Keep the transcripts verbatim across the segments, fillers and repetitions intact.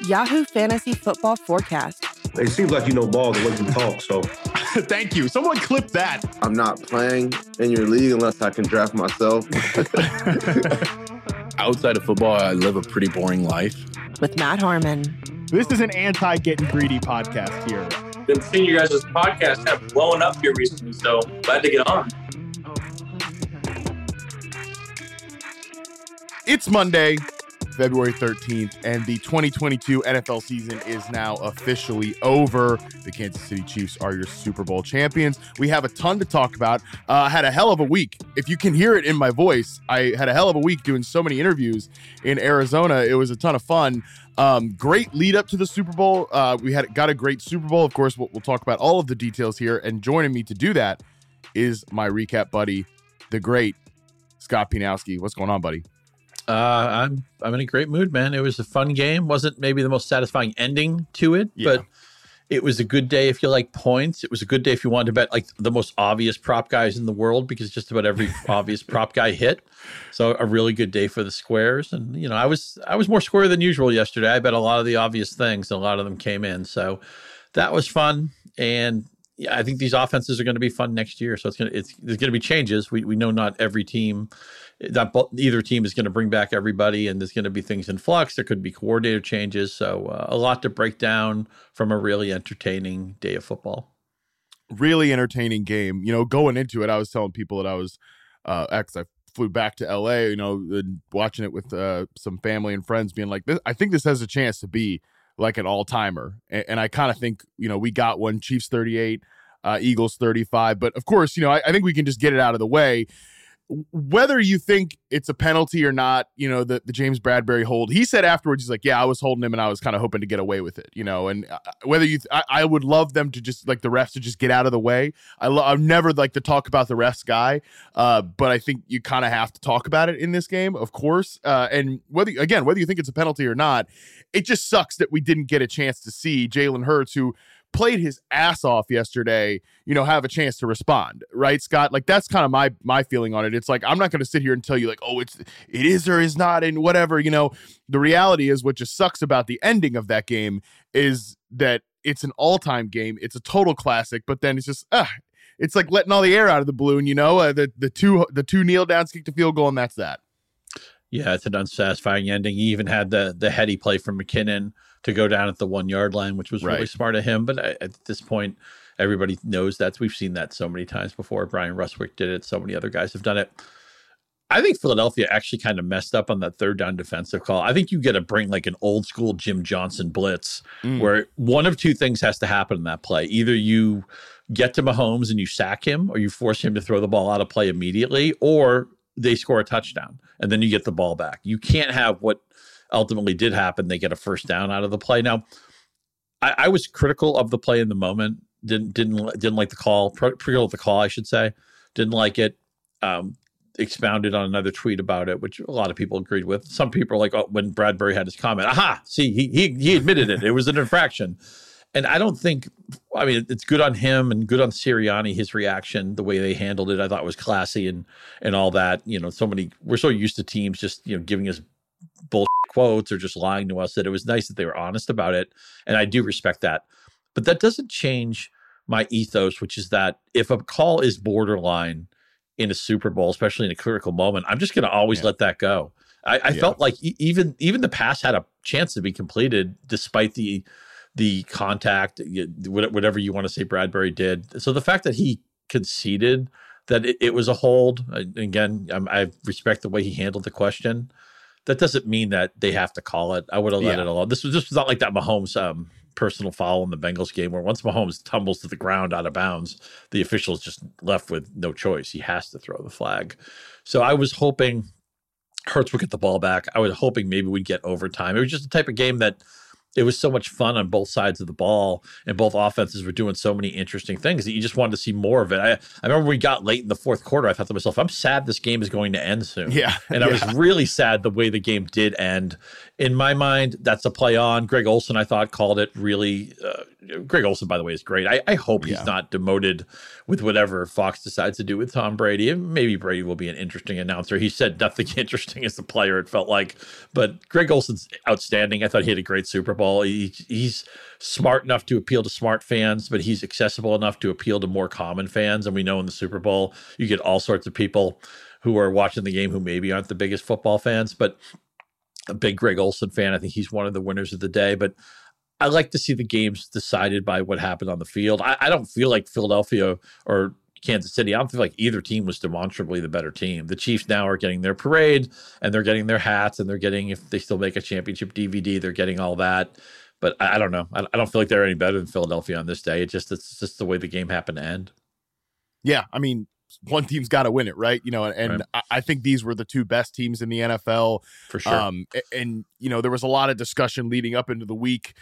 Yahoo Fantasy Football Forecast. It seems like you know ball the way you talk, so. Thank you. Someone clip that. I'm not playing in your league unless I can draft myself. Outside of football, I live a pretty boring life. With Matt Harmon. This is an anti-getting greedy podcast here. Been seeing you guys' podcast have blowing up here recently, so glad to get on. It's Monday, February thirteenth, and the twenty twenty-two N F L season is now officially over. The Kansas City Chiefs are your Super Bowl champions. We have a ton to talk about. I uh, had a hell of a week. If you can hear it in my voice, I had a hell of a week doing so many interviews in Arizona. It was a ton of fun. Um, great lead up to the Super Bowl. Uh, we had got a great Super Bowl. Of course, we'll, we'll talk about all of the details here. And joining me to do that is my recap buddy, the great Scott Pianowski. What's going on, buddy? Uh, I'm I'm in a great mood, man. It was a fun game. Wasn't maybe the most satisfying ending to it, yeah. but it was a good day if you like points. It was a good day if you wanted to bet like the most obvious prop guys in the world, because just about every obvious prop guy hit. So a really good day for the squares. And you know, I was I was more square than usual yesterday. I bet a lot of the obvious things, and a lot of them came in. So that was fun. And yeah, I think these offenses are going to be fun next year. So it's going to it's there's going to be changes. We we know not every team. That either team is going to bring back everybody, and there's going to be things in flux. There could be coordinator changes. So uh, a lot to break down from a really entertaining day of football. Really entertaining game. You know, going into it, I was telling people that I was, uh, X, I flew back to L A, you know, and watching it with uh, some family and friends being like, this, I think this has a chance to be like an all-timer. And, and I kind of think, you know, we got one, Chiefs thirty-eight, uh, Eagles thirty-five. But of course, you know, I, I think we can just get it out of the way. Whether you think it's a penalty or not, you know, the, the James Bradberry hold, he said afterwards, he's like, yeah, I was holding him and I was kind of hoping to get away with it, you know, and uh, whether you, th- I, I would love them to just like the refs to just get out of the way. I lo- I've never like to talk about the refs guy, uh, but I think you kind of have to talk about it in this game, of course. Uh, and whether, again, whether you think it's a penalty or not, it just sucks that we didn't get a chance to see Jalen Hurts, who played his ass off yesterday, you know, have a chance to respond, right, Scott? Like, that's kind of my my feeling on it. It's like, I'm not going to sit here and tell you like, oh, it's it is or is not and whatever, you know. The reality is, what just sucks about the ending of that game is that it's an all-time game. It's a total classic, but then it's just, ah, it's like letting all the air out of the balloon, you know. Uh, the the two the two kneel downs, kick the field goal, and that's that. Yeah, it's an unsatisfying ending. He even had the the heady play from McKinnon to go down at the one yard line, which was really right. smart of him. But at this point, everybody knows that. We've seen that so many times before. Brian Rustwick did it. So many other guys have done it. I think Philadelphia actually kind of messed up on that third down defensive call. I think you got to bring like an old school Jim Johnson blitz mm. where one of two things has to happen in that play. Either you get to Mahomes and you sack him, or you force him to throw the ball out of play immediately, or they score a touchdown and then you get the ball back. You can't have what ultimately did happen. They get a first down out of the play. Now, I, I was critical of the play in the moment. Didn't didn't didn't like the call. Critical of the call, I should say. Didn't like it. Um, expounded on another tweet about it, which a lot of people agreed with. Some people are like, oh, when Bradberry had his comment, aha, see, he he he admitted it. It was an infraction. And I don't think, I mean, it's good on him and good on Sirianni, his reaction, the way they handled it, I thought was classy and and all that. You know, so many, we're so used to teams just, you know, giving us bullshit quotes or just lying to us, that it was nice that they were honest about it. And I do respect that. But that doesn't change my ethos, which is that if a call is borderline in a Super Bowl, especially in a critical moment, I'm just going to always yeah. let that go. I, I yeah. felt like e- even even the pass had a chance to be completed despite the the contact, whatever you want to say Bradberry did. So the fact that he conceded that it, it was a hold, again, I'm, I respect the way he handled the question. That doesn't mean that they have to call it. I would have let yeah. it alone. This was just not like that Mahomes um, personal foul in the Bengals game, where once Mahomes tumbles to the ground out of bounds, the official's just left with no choice. He has to throw the flag. So I was hoping Hurts would get the ball back. I was hoping maybe we'd get overtime. It was just the type of game that it was so much fun on both sides of the ball, and both offenses were doing so many interesting things that you just wanted to see more of it. I, I remember we got late in the fourth quarter. I thought to myself, I'm sad this game is going to end soon. Yeah. And yeah. I was really sad the way the game did end. in my mind, that's a play on. Greg Olsen, I thought, called it really. Uh, Greg Olsen, by the way, is great. I, I hope he's Yeah. not demoted with whatever Fox decides to do with Tom Brady. And maybe Brady will be an interesting announcer. He said nothing interesting as a player, it felt like. But Greg Olsen's outstanding. I thought he had a great Super Bowl. He, he's smart enough to appeal to smart fans, but he's accessible enough to appeal to more common fans. And we know in the Super Bowl, you get all sorts of people who are watching the game who maybe aren't the biggest football fans. But a big Greg Olsen fan. I think he's one of the winners of the day. But I like to see the games decided by what happened on the field. I, I don't feel like Philadelphia or Kansas City, I don't feel like either team was demonstrably the better team. The Chiefs now are getting their parade, and they're getting their hats, and they're getting, if they still make a championship D V D, they're getting all that. But I, I don't know. I, I don't feel like they're any better than Philadelphia on this day. It just It's just the way the game happened to end. Yeah, I mean, one team's got to win it, right? You know, and, and right. I, I think these were the two best teams in the N F L. For sure. Um, and, and, you know, there was a lot of discussion leading up into the week.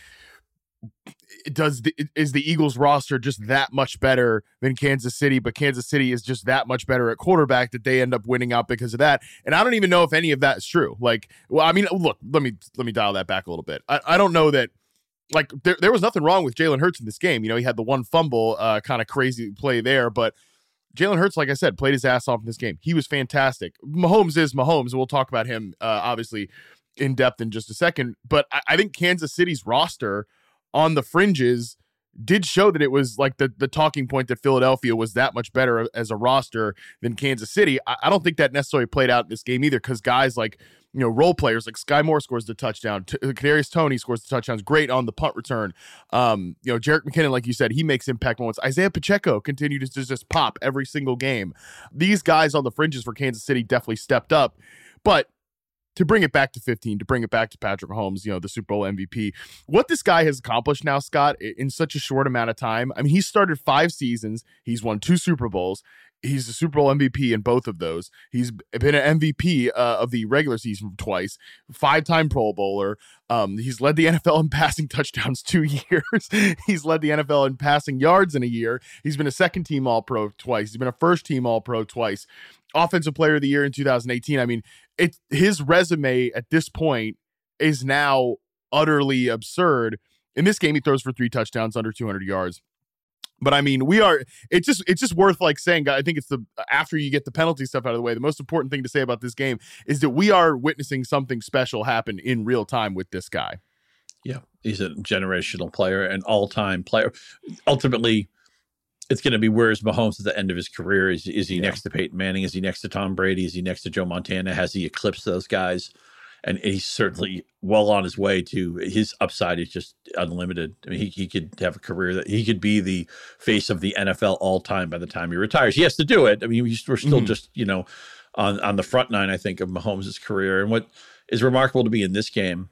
Does the, is the Eagles roster just that much better than Kansas City? But Kansas City is just that much better at quarterback that they end up winning out because of that. And I don't even know if any of that is true. Like, well, I mean, look, let me let me dial that back a little bit. I, I don't know that. Like, there, there was nothing wrong with Jalen Hurts in this game. You know, he had the one fumble, uh, kind of crazy play there, but Jalen Hurts, like I said, played his ass off in this game. He was fantastic. Mahomes is Mahomes, and we'll talk about him, uh, obviously, in depth in just a second. But I, I think Kansas City's roster on the fringes did show that it was like the, the talking point that Philadelphia was that much better as a roster than Kansas City. I, I don't think that necessarily played out in this game either, because guys like, you know, role players like Sky Moore scores the touchdown. T- Kadarius Toney scores the touchdowns. Great on the punt return. Um, you know, Jerick McKinnon, like you said, he makes impact moments. Isaiah Pacheco continued to just pop every single game. These guys on the fringes for Kansas City definitely stepped up. But to bring it back to fifteen, to bring it back to Patrick Mahomes, you know, the Super Bowl M V P, what this guy has accomplished now, Scott, in such a short amount of time. I mean, he started five seasons. He's won two Super Bowls. He's the Super Bowl M V P in both of those. He's been an M V P uh, of the regular season twice, five-time Pro Bowler. Um, he's led the N F L in passing touchdowns two years. He's led the N F L in passing yards in a year. He's been a second-team All-Pro twice. He's been a first-team All-Pro twice. Offensive Player of the Year in two thousand eighteen. I mean, it his resume at this point is now utterly absurd. In this game, he throws for three touchdowns, under two hundred yards. But I mean, we are, it's just, it's just worth like saying, I think it's the, after you get the penalty stuff out of the way, the most important thing to say about this game is that we are witnessing something special happen in real time with this guy. Yeah. He's a generational player, an all-time player. Ultimately, it's going to be, where's Mahomes at the end of his career? Is, is he yeah. next to Peyton Manning? Is he next to Tom Brady? Is he next to Joe Montana? Has he eclipsed those guys? And he's certainly well on his way to, his upside is just unlimited. I mean, he, he could have a career that he could be the face of the N F L all time by the time he retires. He has to do it. I mean, we're still mm-hmm. just, you know, on, on the front nine, I think, of Mahomes' career. And what is remarkable to me in this game,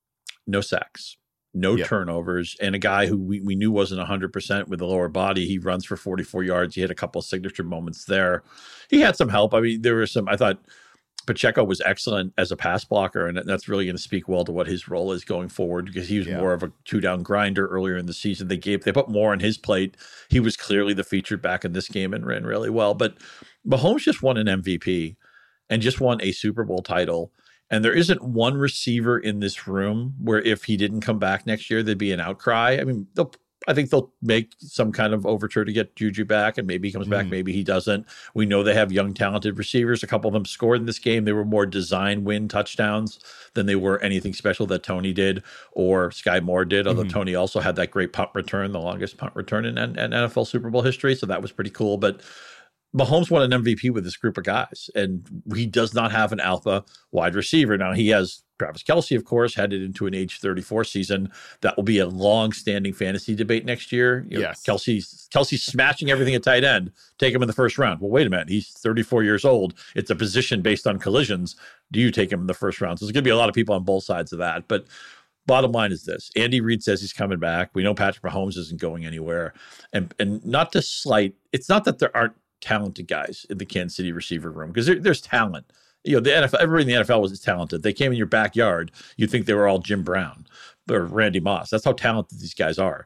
no sacks, no yep. turnovers, and a guy who we, we knew wasn't one hundred percent with the lower body. He runs for forty-four yards. He had a couple of signature moments there. He had some help. I mean, there were some, I thought, Pacheco was excellent as a pass blocker, and that's really going to speak well to what his role is going forward, because he was yeah. more of a two-down grinder earlier in the season. They gave they put more on his plate. He was clearly the featured back in this game and ran really well. But Mahomes just won an M V P and just won a Super Bowl title. And there isn't one receiver in this room where if he didn't come back next year, there'd be an outcry. I mean, they'll I think they'll make some kind of overture to get Juju back, and maybe he comes mm. back, maybe he doesn't. We know they have young, talented receivers. A couple of them scored in this game. They were more design win touchdowns than they were anything special that Toney did or Sky Moore did, although mm. Toney also had that great punt return, the longest punt return in, in N F L Super Bowl history, so that was pretty cool. But Mahomes won an M V P with this group of guys, and he does not have an alpha wide receiver. Now, he has Travis Kelce, of course, headed into an age thirty-four season. That will be a long-standing fantasy debate next year. You know, yes. Kelce's, Kelce's smashing everything at tight end. Take him in the first round. Well, wait a minute. He's thirty-four years old. It's a position based on collisions. Do you take him in the first round? So there's going to be a lot of people on both sides of that. But bottom line is this. Andy Reid says he's coming back. We know Patrick Mahomes isn't going anywhere. And, and not to slight, it's not that there aren't talented guys in the Kansas City receiver room, because there, there's talent. You know, the N F L, everybody in the N F L was talented. They came in your backyard, you'd think they were all Jim Brown or Randy Moss. That's how talented these guys are.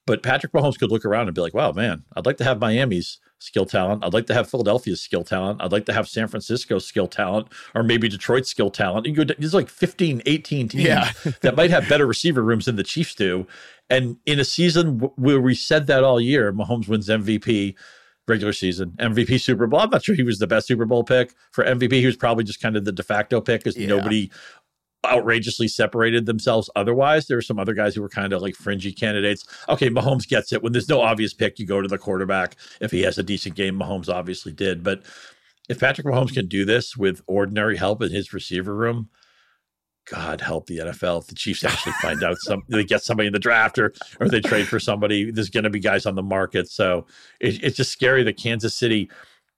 But Patrick Mahomes could look around and be like, wow, man, I'd like to have Miami's skill talent. I'd like to have Philadelphia's skill talent. I'd like to have San Francisco's skill talent, or maybe Detroit's skill talent. You go, there's like fifteen, eighteen teams Yeah. that might have better receiver rooms than the Chiefs do. And in a season where we said that all year, Mahomes wins M V P regular season, M V P Super Bowl. I'm not sure he was the best Super Bowl pick. For M V P, he was probably just kind of the de facto pick because Yeah. nobody outrageously separated themselves otherwise. There were some other guys who were kind of like fringy candidates. Okay, Mahomes gets it. When there's no obvious pick, you go to the quarterback. If he has a decent game, Mahomes obviously did. But if Patrick Mahomes can do this with ordinary help in his receiver room, God help the N F L if the Chiefs actually find out some they get somebody in the draft or or they trade for somebody. There's going to be guys on the market. So it, it's just scary that Kansas City,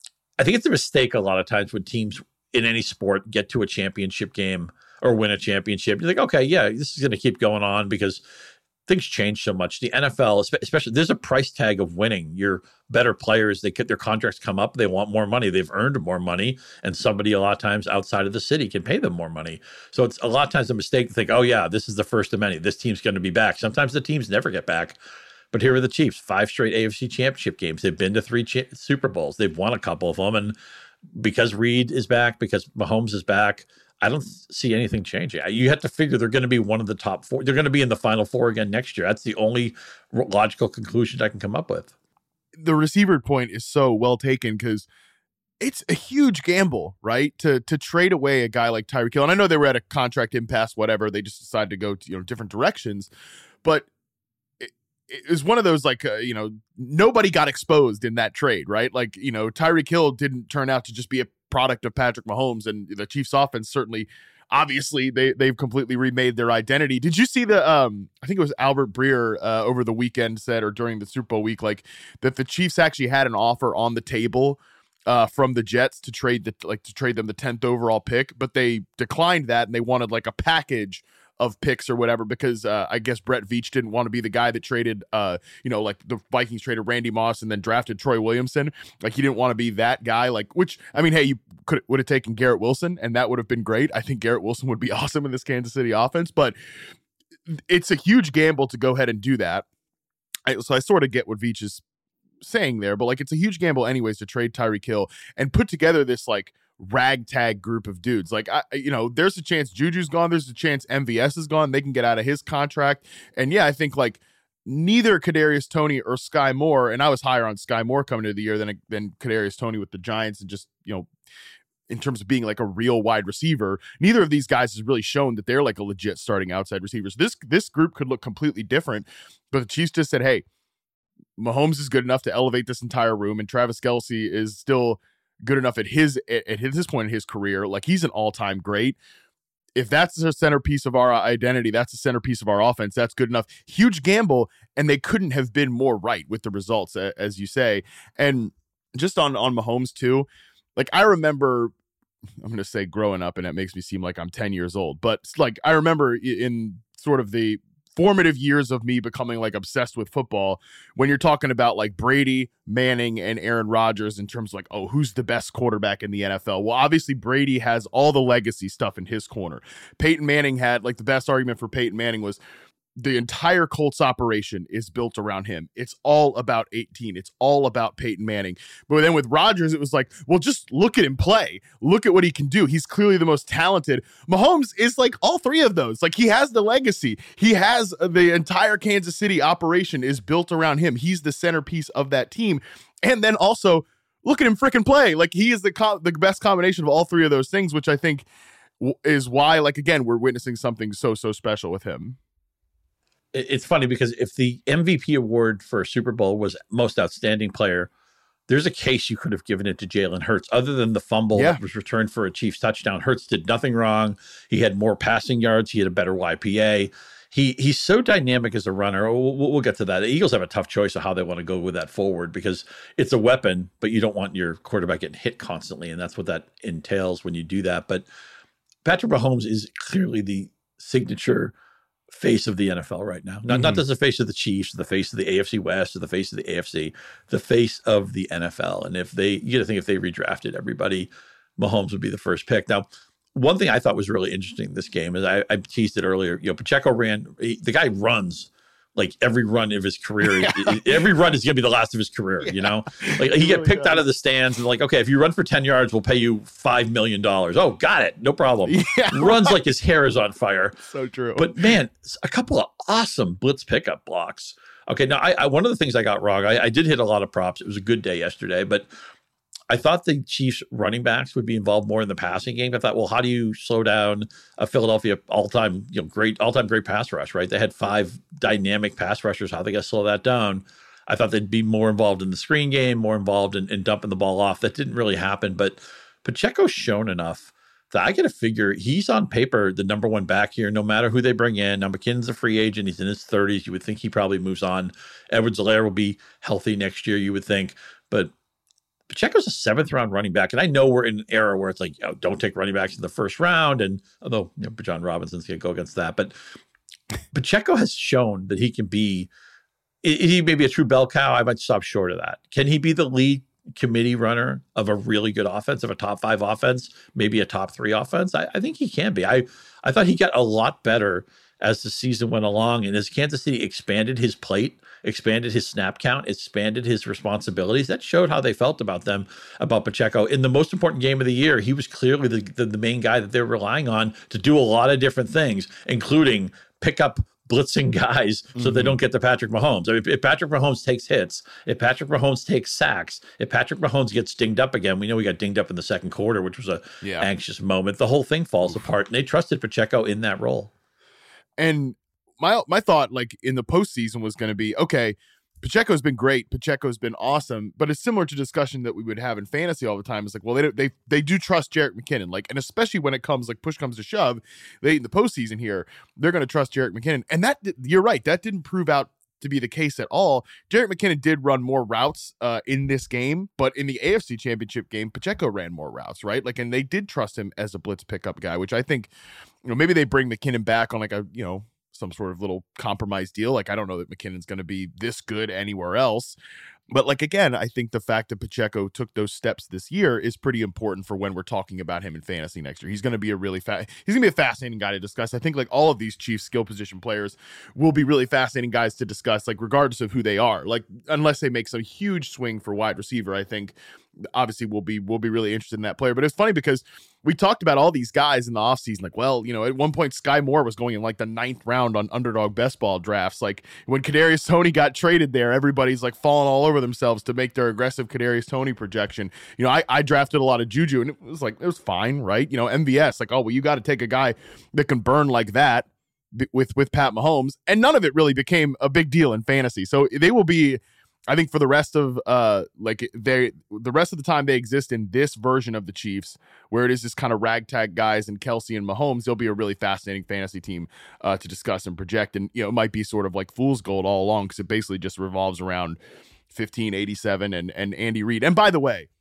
I think it's a mistake a lot of times when teams in any sport get to a championship game or win a championship. You're like, okay, yeah, this is going to keep going on because things change so much. The N F L, especially, there's a price tag of winning. Your better players, they get their contracts come up, they want more money. They've earned more money, and somebody a lot of times outside of the city can pay them more money. So it's a lot of times a mistake to think, oh yeah, this is the first of many. This team's going to be back. Sometimes the teams never get back. But here are the Chiefs, five straight A F C championship games. They've been to three cha- Super Bowls. They've won a couple of them. And because Reed is back, because Mahomes is back, I don't see anything changing. You have to figure they're going to be one of the top four. They're going to be in the Final Four again next year. That's the only logical conclusion I can come up with. The receiver point is so well taken because it's a huge gamble, right? To to trade away a guy like Tyreek Hill. And I know they were at a contract impasse, whatever. They just decided to go to, you know, different directions. But it, it was one of those, like, uh, you know, nobody got exposed in that trade, right? Like, you know, Tyreek Hill didn't turn out to just be a product of Patrick Mahomes, and the Chiefs offense certainly, obviously they they've completely remade their identity. Did you see the um I think it was Albert Breer uh, over the weekend said, or during the Super Bowl week, like that the Chiefs actually had an offer on the table uh from the Jets to trade the like to trade them the tenth overall pick, but they declined that and they wanted like a package of picks or whatever, because uh, I guess Brett Veach didn't want to be the guy that traded, uh, you know, like the Vikings traded Randy Moss and then drafted Troy Williamson. Like he didn't want to be that guy. Like, which, I mean, hey, you could would have taken Garrett Wilson and that would have been great. I think Garrett Wilson would be awesome in this Kansas City offense, but it's a huge gamble to go ahead and do that. I, so I sort of get what Veach is saying there, but like it's a huge gamble anyways to trade Tyreek Hill and put together this like ragtag group of dudes. Like, I, you know, there's a chance Juju's gone. There's a chance M V S is gone. They can get out of his contract. And yeah, I think like neither Kadarius Toney or Sky Moore, and I was higher on Sky Moore coming into the year than, than Kadarius Toney with the Giants, and just, you know, in terms of being like a real wide receiver, neither of these guys has really shown that they're like a legit starting outside receivers. This, this group could look completely different, but the Chiefs just said, hey, Mahomes is good enough to elevate this entire room, and Travis Kelce is still good enough at his at his point in his career. Like he's an all-time great. If that's the centerpiece of our identity, that's the centerpiece of our offense, that's good enough. Huge gamble, and they couldn't have been more right with the results, as you say. And just on on Mahomes too, like I remember, I'm going to say growing up, and it makes me seem like I'm ten years old, but like I remember in sort of the formative years of me becoming like obsessed with football, when you're talking about like Brady, Manning, and Aaron Rodgers in terms of like, oh, who's the best quarterback in the N F L? Well, obviously Brady has all the legacy stuff in his corner. Peyton Manning had like the best argument for Peyton Manning was the entire Colts operation is built around him. It's all about eighteen. It's all about Peyton Manning. But then with Rodgers, it was like, well, just look at him play. Look at what he can do. He's clearly the most talented. Mahomes is like all three of those. Like he has the legacy. He has the entire Kansas City operation is built around him. He's the centerpiece of that team. And then also look at him freaking play. Like he is the co- the best combination of all three of those things, which I think w- is why, like, again, we're witnessing something so, so special with him. It's funny because if the M V P award for Super Bowl was most outstanding player, there's a case you could have given it to Jalen Hurts. Other than the fumble yeah. that was returned for a Chiefs touchdown, Hurts did nothing wrong. He had more passing yards. He had a better Y P A. He He's so dynamic as a runner. We'll, we'll get to that. The Eagles have a tough choice of how they want to go with that forward because it's a weapon, but you don't want your quarterback getting hit constantly, and that's what that entails when you do that. But Patrick Mahomes is clearly the signature face of the N F L right now. Not, mm-hmm. not just the face of the Chiefs, the face of the A F C West, or the face of the A F C, the face of the N F L. And if they, you got to think if they redrafted everybody, Mahomes would be the first pick. Now, one thing I thought was really interesting in this game is I, I teased it earlier. You know, Pacheco ran, he, the guy runs like every run of his career, Yeah. every run is going to be the last of his career, yeah. you know? Like he get picked does. out of the stands and like, okay, if you run for ten yards, we'll pay you five million dollars. Oh, got it. No problem. Yeah, Runs right. like his hair is on fire. So true. But man, a couple of awesome blitz pickup blocks. Okay, now I, I one of the things I got wrong, I, I did hit a lot of props. It was a good day yesterday, but I thought the Chiefs running backs would be involved more in the passing game. I thought, well, how do you slow down a Philadelphia all-time, you know, great, all-time great pass rush, right? They had five dynamic pass rushers. How are they going to slow that down? I thought they'd be more involved in the screen game, more involved in, in dumping the ball off. That didn't really happen, but Pacheco's shown enough that I got to figure he's on paper the number one back here, no matter who they bring in. Now, McKinnon's a free agent. He's in his thirties. You would think he probably moves on. Edwards-Helaire will be healthy next year, you would think. But Pacheco's a seventh round running back. And I know we're in an era where it's like, oh, don't take running backs in the first round. And although, you know, John Robinson's going to go against that, but Pacheco has shown that he can be, he may be a true bell cow. I might stop short of that. Can he be the lead committee runner of a really good offense, of a top five offense, maybe a top three offense? I, I think he can be. I, I thought he got a lot better as the season went along, and as Kansas City expanded his plate, expanded his snap count, expanded his responsibilities, that showed how they felt about them, about Pacheco. In the most important game of the year, he was clearly the, the, the main guy that they're relying on to do a lot of different things, including pick up blitzing guys so mm-hmm. they don't get to Patrick Mahomes. I mean, if, if Patrick Mahomes takes hits, if Patrick Mahomes takes sacks, if Patrick Mahomes gets dinged up again, we know we got dinged up in the second quarter, which was a yeah. anxious moment. The whole thing falls Oof. apart, and they trusted Pacheco in that role. And my my thought, like in the postseason, was going to be, okay, Pacheco's been great. Pacheco's been awesome, but it's similar to discussion that we would have in fantasy all the time. It's like, well, they they they do trust Jerick McKinnon, like, and especially when it comes, like, push comes to shove, they in the postseason here, they're going to trust Jerick McKinnon, and that you're right, that didn't prove out to be the case at all. Jerick McKinnon did run more routes uh, in this game, but in the A F C Championship game, Pacheco ran more routes, right? Like, and they did trust him as a blitz pickup guy, which I think, you know, maybe they bring McKinnon back on like a, you know, some sort of little compromise deal. Like, I don't know that McKinnon's going to be this good anywhere else. But, like, again, I think the fact that Pacheco took those steps this year is pretty important for when we're talking about him in fantasy next year. He's going to be a really fa- he's going to be a fascinating guy to discuss. I think, like, all of these Chiefs skill position players will be really fascinating guys to discuss, like, regardless of who they are. Like, unless they make some huge swing for wide receiver, I think obviously we'll be we'll be really interested in that player. But it's funny because we talked about all these guys in the offseason, like, well, you know, at one point Sky Moore was going in like the ninth round on underdog best ball drafts. Like, when Kadarius Toney got traded there, everybody's like falling all over themselves to make their aggressive Kadarius Toney projection. You know, I, I drafted a lot of Juju, and it was like, it was fine, right? You know, M V S, like, oh, well, you got to take a guy that can burn like that with with Pat Mahomes, and none of it really became a big deal in fantasy. So they will be, I think, for the rest of uh like they the rest of the time they exist in this version of the Chiefs, where it is this kind of ragtag guys and Kelsey and Mahomes, they'll be a really fascinating fantasy team uh to discuss and project. And, you know, it might be sort of like fool's gold all along, because it basically just revolves around fifteen eighty-seven and and Andy Reid. And by the way,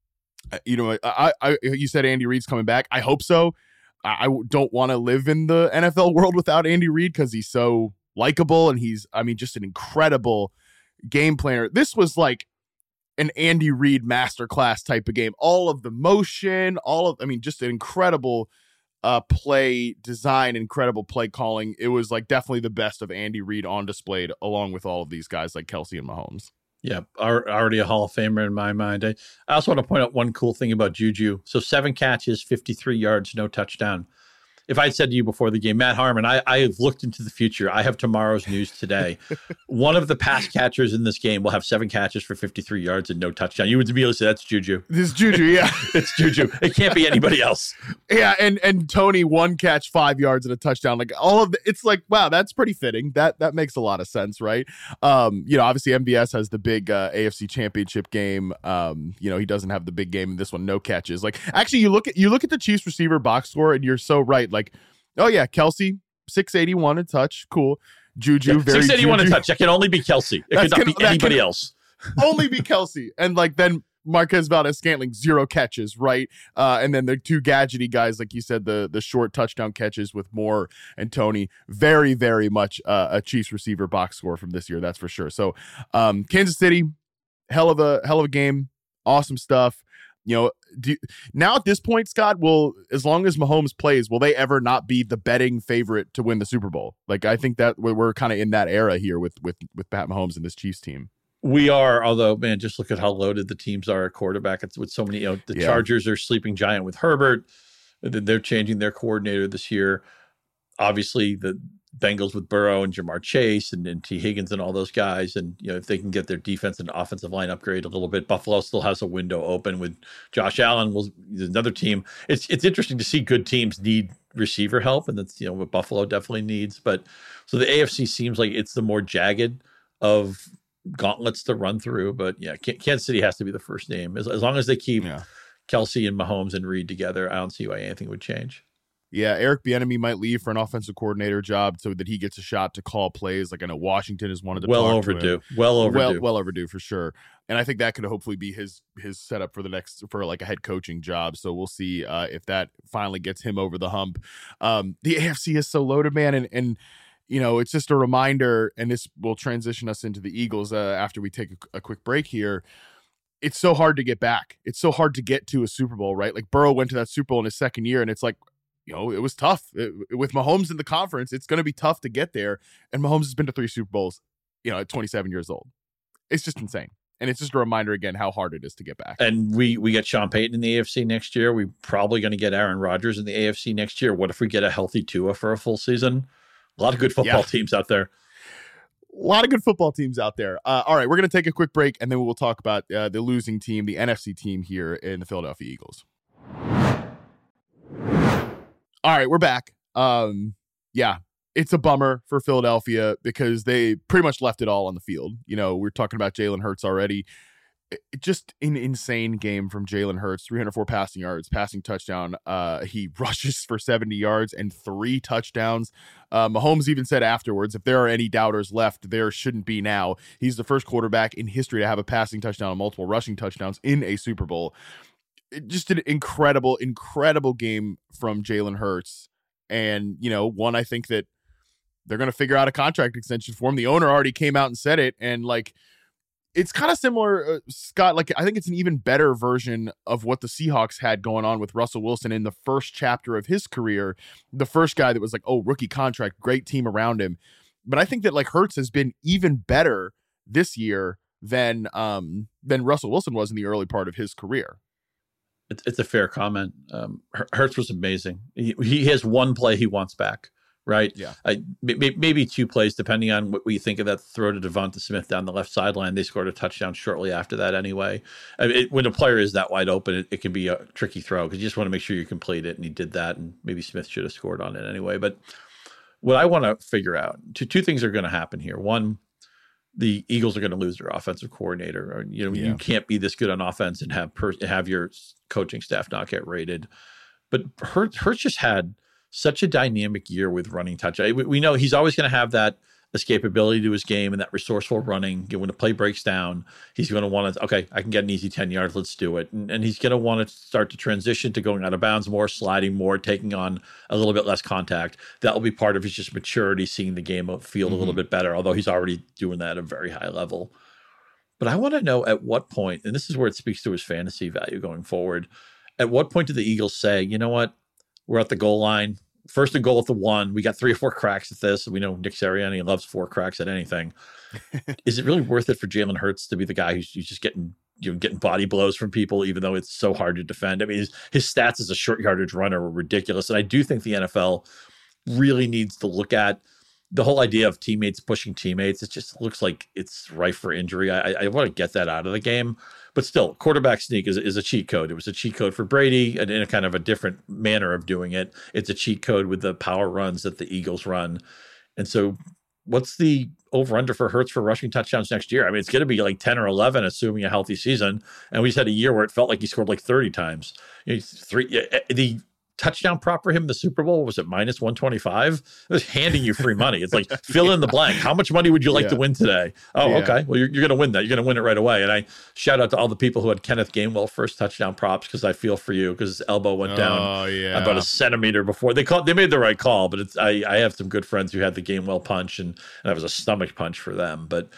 you know, I, I you said Andy Reid's coming back. I hope so. I, I don't want to live in the N F L world without Andy Reid, because he's so likable and he's, I mean, just an incredible game planner. This was like an Andy Reid masterclass type of game. All of the motion, all of, I mean, just an incredible uh, play design, incredible play calling. It was like definitely the best of Andy Reid on display, along with all of these guys like Kelsey and Mahomes. Yeah, already a Hall of Famer in my mind. I, I also want to point out one cool thing about Juju. So seven catches, fifty-three yards, no touchdown. If I had said to you before the game, Matt Harmon, I, I have looked into the future. I have tomorrow's news today. One of the pass catchers in this game will have seven catches for fifty-three yards and no touchdown. You would immediately say, that's Juju. This is Juju, yeah. It's Juju. It can't be anybody else. Yeah, and and Toney, one catch, five yards and a touchdown. Like, all of the, it's like, wow, that's pretty fitting. That that makes a lot of sense, right? Um, you know, obviously M B S has the big uh, A F C Championship game. Um, you know, he doesn't have the big game in this one, no catches. Like, actually, you look at you look at the Chiefs receiver box score, and you're so right. Like, oh yeah, Kelsey, six eighty-one a touch, cool. Juju, yeah, very six eighty-one Juju. a touch. That can only be Kelsey. It could not can, be anybody can else. Only be Kelsey. And like then Marquez Valdez-Scantling, zero catches, right? Uh, and then the two gadgety guys, like you said, the the short touchdown catches with Moore and Toney. Very, very much uh, a Chiefs receiver box score from this year, that's for sure. So um, Kansas City, hell of a hell of a game, awesome stuff. you know, do you, now at this point, Scott, will as long as Mahomes plays, will they ever not be the betting favorite to win the Super Bowl? Like, I think that we're, we're kind of in that era here with with with Pat Mahomes and this Chiefs team. We are, although, man, just look at how loaded the teams are at quarterback. It's with so many, you know, the Yeah. Chargers are sleeping giant with Herbert. They're changing their coordinator this year. Obviously, the Bengals with Burrow and Jamar Chase and, and T. Higgins and all those guys. And, you know, if they can get their defense and offensive line upgrade a little bit, Buffalo still has a window open with Josh Allen. Will another team. It's it's interesting to see good teams need receiver help. And that's, you know, what Buffalo definitely needs. But so the A F C seems like it's the more jagged of gauntlets to run through. But yeah, Kansas City has to be the first name. As, as long as they keep Yeah. Kelsey and Mahomes and Reed together, I don't see why anything would change. Yeah, Eric Bieniemy might leave for an offensive coordinator job so that he gets a shot to call plays. Like I know Washington has wanted to Well talk to him. overdue. Well overdue. Well, well overdue for sure. And I think that could hopefully be his his setup for the next for like a head coaching job. So we'll see uh, if that finally gets him over the hump. Um, the A F C is so loaded, man, and and you know it's just a reminder. And this will transition us into the Eagles uh, after we take a, a quick break here. It's so hard to get back. It's so hard to get to a Super Bowl, right? Like Burrow went to that Super Bowl in his second year, and it's like, you know, it was tough. It, with Mahomes in the conference, it's going to be tough to get there. And Mahomes has been to three Super Bowls, you know, at twenty-seven years old. It's just insane. And it's just a reminder again how hard it is to get back. And we we get Sean Payton in the A F C next year. We're probably going to get Aaron Rodgers in the A F C next year. What if we get a healthy Tua for a full season? A lot of good football Yeah. teams out there. A lot of good football teams out there. Uh, all right, we're going to take a quick break, and then we'll talk about uh, the losing team, the N F C team here in the Philadelphia Eagles. All right, we're back. Um, yeah, it's a bummer for Philadelphia because they pretty much left it all on the field. You know, we're talking about Jalen Hurts already. It, just an insane game from Jalen Hurts, three hundred four passing yards, passing touchdown. Uh, he rushes for seventy yards and three touchdowns. Uh, Mahomes even said afterwards, if there are any doubters left, there shouldn't be now. He's the first quarterback in history to have a passing touchdown and multiple rushing touchdowns in a Super Bowl. It just an incredible, incredible game from Jalen Hurts. And, you know, one, I think that they're going to figure out a contract extension for him. The owner already came out and said it. And like, it's kind of similar, uh, Scott, like I think it's an even better version of what the Seahawks had going on with Russell Wilson in the first chapter of his career. The first guy that was like, oh, rookie contract, great team around him. But I think that like Hurts has been even better this year than um, than Russell Wilson was in the early part of his career. It's, it's a fair comment. Um, Hurts was amazing. He, he has one play he wants back, right? Yeah. I, maybe two plays, depending on what we think of that throw to Devonta Smith down the left sideline. They scored a touchdown shortly after that anyway. I mean, it, when a player is that wide open, it, it can be a tricky throw because you just want to make sure you complete it, and he did that, and maybe Smith should have scored on it anyway. But what I want to figure out, two, two things are going to happen here. One, the Eagles are going to lose their offensive coordinator. You know, Yeah. you can't be this good on offense and have per, have your coaching staff not get rated. But Hurts, Hurts just had such a dynamic year with running touch. We, we know he's always going to have that escapability to his game and that resourceful running. When the play breaks down, he's going to want to, okay, I can get an easy ten yards. Let's do it. And, and he's going to want to start to transition to going out of bounds more, sliding more, taking on a little bit less contact. That will be part of his just maturity, seeing the game field Mm-hmm. a little bit better, although he's already doing that at a very high level. But I want to know at what point, and this is where it speaks to his fantasy value going forward, at what point do the Eagles say, you know what, we're at the goal line, first and goal at the one, we got three or four cracks at this. We know Nick Sirianni loves four cracks at anything. Is it really worth it for Jalen Hurts to be the guy who's, who's just getting, you know, getting body blows from people, even though it's so hard to defend? I mean, his, his stats as a short yardage runner were ridiculous. And I do think the N F L really needs to look at the whole idea of teammates pushing teammates. It just looks like it's rife for injury. I, I want to get that out of the game. But still, quarterback sneak is, is a cheat code. It was a cheat code for Brady, and in a kind of a different manner of doing it. It's a cheat code with the power runs that the Eagles run. And so what's the over-under for Hurts for rushing touchdowns next year? I mean, it's going to be like ten or eleven, assuming a healthy season. And we just had a year where it felt like he scored like thirty times. You know, three, the touchdown prop for him in the Super Bowl was at minus one twenty-five. It was handing you free money. It's like, fill in the blank. How much money would you like Yeah. to win today? Oh, Yeah. okay. Well, you're, you're going to win that. You're going to win it right away. And I shout out to all the people who had Kenneth Gainwell first touchdown props, because I feel for you, because his elbow went down Oh, yeah. about a centimeter before. They called, they made the right call, but it's I, I have some good friends who had the Gainwell punch, and, and that was a stomach punch for them. But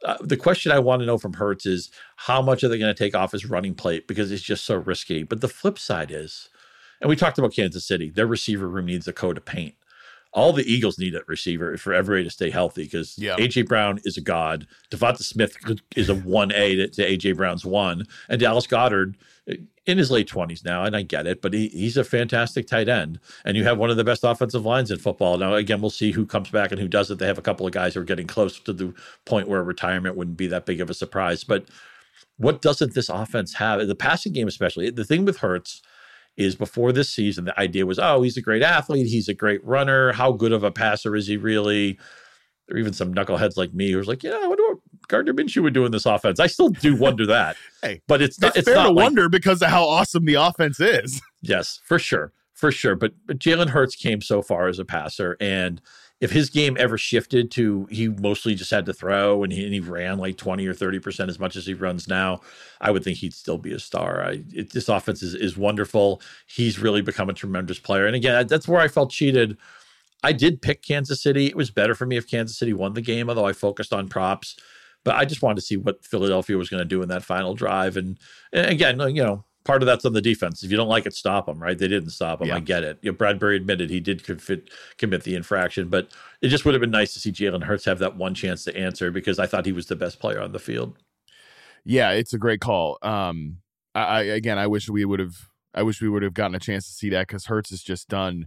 Uh, the question I want to know from Hurts is how much are they going to take off his running plate because it's just so risky. But the flip side is, and we talked about Kansas City, their receiver room needs a coat of paint. All the Eagles need a receiver for everybody to stay healthy because yeah. A J Brown is a god. Devonta Smith is a one A to, to A J Brown's one. And Dallas Goedert in his late twenties now, and I get it, but he, he's a fantastic tight end. And you have one of the best offensive lines in football. Now, again, we'll see who comes back and who doesn't. They have a couple of guys who are getting close to the point where retirement wouldn't be that big of a surprise. But what doesn't this offense have? The passing game especially. The thing with Hurts is before this season, the idea was, oh, he's a great athlete. He's a great runner. How good of a passer is he really? There are even some knuckleheads like me who's like, yeah, I wonder what Gardner Minshew would do in this offense. I still do wonder that. Hey, but it's not, it's, it's fair not to like, wonder because of how awesome the offense is. Yes, for sure. For sure. But, but Jalen Hurts came so far as a passer. And if his game ever shifted to he mostly just had to throw and he, and he ran like twenty or thirty percent as much as he runs now, I would think he'd still be a star. I, it, this offense is, is wonderful. He's really become a tremendous player. And again, that's where I felt cheated. I did pick Kansas City. It was better for me if Kansas City won the game, although I focused on props. But I just wanted to see what Philadelphia was going to do in that final drive. And, and again, you know, part of that's on the defense. If you don't like it, stop them, right? They didn't stop them. Yeah. I get it. You know, Bradbury admitted he did commit, commit the infraction, but it just would have been nice to see Jalen Hurts have that one chance to answer because I thought he was the best player on the field. Yeah, it's a great call. Um, I, I again, I wish we would have. I wish we would have gotten a chance to see that because Hurts has just done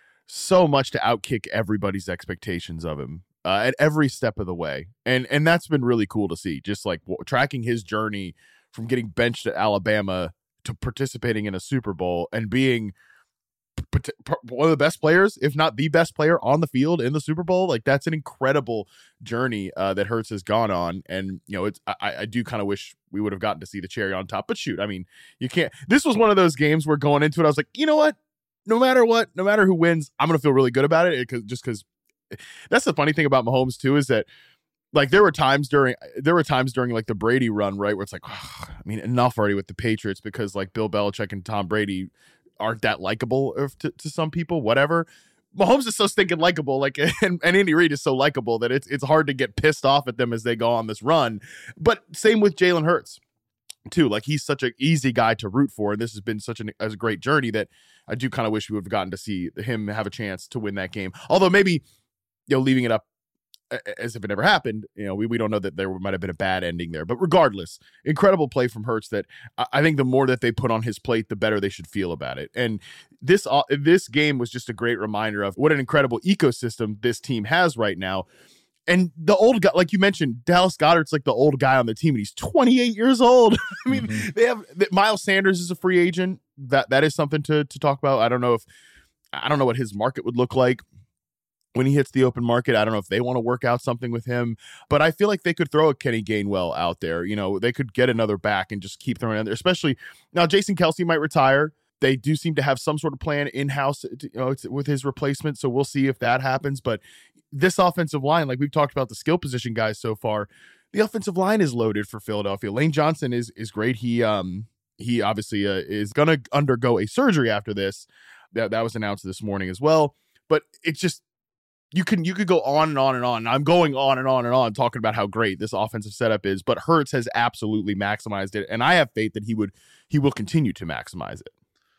so much to outkick everybody's expectations of him uh, at every step of the way, and and that's been really cool to see. Just like w- tracking his journey from getting benched at Alabama to participating in a Super Bowl and being p- p- one of the best players, if not the best player on the field in the Super Bowl. Like that's an incredible journey uh, that Hurts has gone on. And, you know, it's, I, I do kind of wish we would have gotten to see the cherry on top, but shoot, I mean, you can't, this was one of those games where going into it, I was like, you know what, no matter what, no matter who wins, I'm going to feel really good about it. Cause just cause that's the funny thing about Mahomes too, is that like there were times during there were times during like the Brady run, right, where it's like, oh, I mean, enough already with the Patriots because like Bill Belichick and Tom Brady aren't that likable to, to some people, whatever. Mahomes is so stinking likable, like, and, and Andy Reid is so likable that it's it's hard to get pissed off at them as they go on this run. But same with Jalen Hurts too. Like he's such an easy guy to root for, and this has been such an, as a great journey that I do kind of wish we would have gotten to see him have a chance to win that game. Although maybe, you know, leaving it up as if it never happened, you know, we, we don't know that there might have been a bad ending there. But regardless, incredible play from Hurts that I, I think the more that they put on his plate, the better they should feel about it. And this uh, this game was just a great reminder of what an incredible ecosystem this team has right now. And the old guy, like you mentioned, Dallas Goedert's like the old guy on the team, and he's twenty-eight years old. I mean, mm-hmm. they have Miles Sanders is a free agent. That that is something to to talk about. I don't know if I don't know what his market would look like when he hits the open market. I don't know if they want to work out something with him, but I feel like they could throw a Kenny Gainwell out there. You know, they could get another back and just keep throwing out there, especially now Jason Kelce might retire. They do seem to have some sort of plan in-house, you know, with his replacement. So we'll see if that happens. But this offensive line, like we've talked about the skill position guys so far, the offensive line is loaded for Philadelphia. Lane Johnson is, is great. He, um, he obviously uh, is going to undergo a surgery after this. That, that was announced this morning as well. But it's just, You can you could go on and on and on. I'm going on and on and on talking about how great this offensive setup is, but Hurts has absolutely maximized it, and I have faith that he would he will continue to maximize it.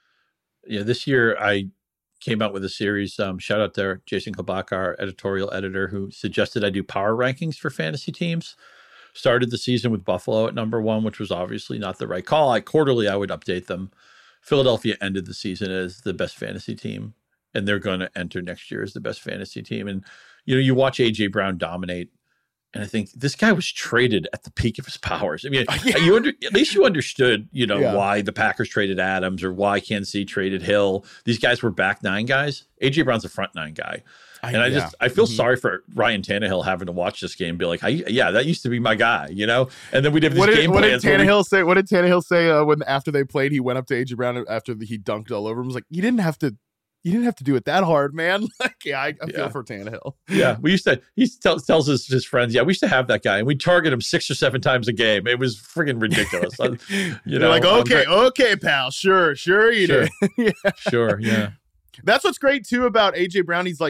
Yeah, this year I came out with a series. Um, shout out there, Jason Klobach, our editorial editor, who suggested I do power rankings for fantasy teams. Started the season with Buffalo at number one, which was obviously not the right call. I quarterly I would update them. Philadelphia ended the season as the best fantasy team, and they're going to enter next year as the best fantasy team. And, you know, you watch A J Brown dominate, and I think this guy was traded at the peak of his powers. I mean, yeah. you under, at least you understood, you know, yeah. why the Packers traded Adams or why Kansas City traded Hill. These guys were back nine guys. A J Brown's a front nine guy. I, and I just, yeah. I feel mm-hmm. sorry for Ryan Tannehill having to watch this game and be like, I, yeah, that used to be my guy, you know? And then we did this what did, game what plans. Did Tannehill we, say, what did Tannehill say uh, when after they played, he went up to A J Brown after the, he dunked all over him? He was like, you didn't have to, You didn't have to do it that hard, man. Like, yeah, I, I feel yeah. for Tannehill. Yeah, we used to. He tells tells his, his friends, yeah, we used to have that guy, and we target him six or seven times a game. It was friggin' ridiculous. You know, like, okay, very, okay, pal, sure, sure, you sure. did. yeah. Sure, yeah. That's what's great too about A J Brown. He's like,